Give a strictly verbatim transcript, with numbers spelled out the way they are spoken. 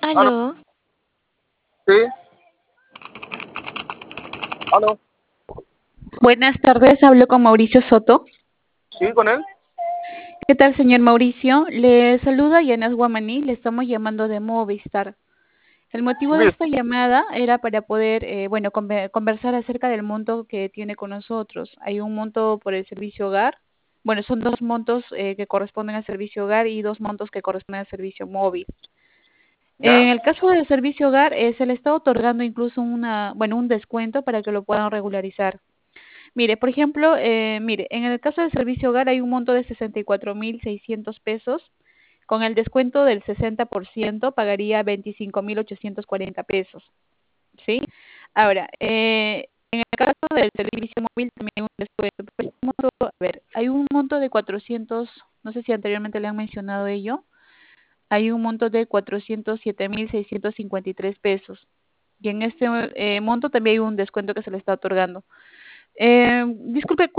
Aló, Aló, sí, aló, buenas tardes, hablo con Mauricio Soto. sí, con él. ¿Qué tal, señor Mauricio? Le saluda Yanas Guamaní, le estamos llamando de Movistar. El motivo de Listo, esta llamada era para poder, eh, bueno, conver- conversar acerca del monto que tiene con nosotros. Hay un monto por el servicio hogar, bueno, son dos montos eh, que corresponden al servicio hogar y dos montos que corresponden al servicio móvil. En ¿ya? el caso del servicio hogar, eh, se le está otorgando incluso una, bueno, un descuento para que lo puedan regularizar. Mire, por ejemplo, eh, mire, en el caso del servicio hogar hay un monto de sesenta y cuatro mil seiscientos pesos. Con el descuento del sesenta por ciento pagaría veinticinco mil ochocientos cuarenta pesos, ¿sí? Ahora, eh, en el caso del servicio móvil también hay un descuento. Pero hay un monto, a ver, hay un monto de cuatrocientos, no sé si anteriormente le han mencionado ello, hay un monto de cuatrocientos siete mil seiscientos cincuenta y tres pesos. Y en este eh, monto también hay un descuento que se le está otorgando. Eh, disculpe,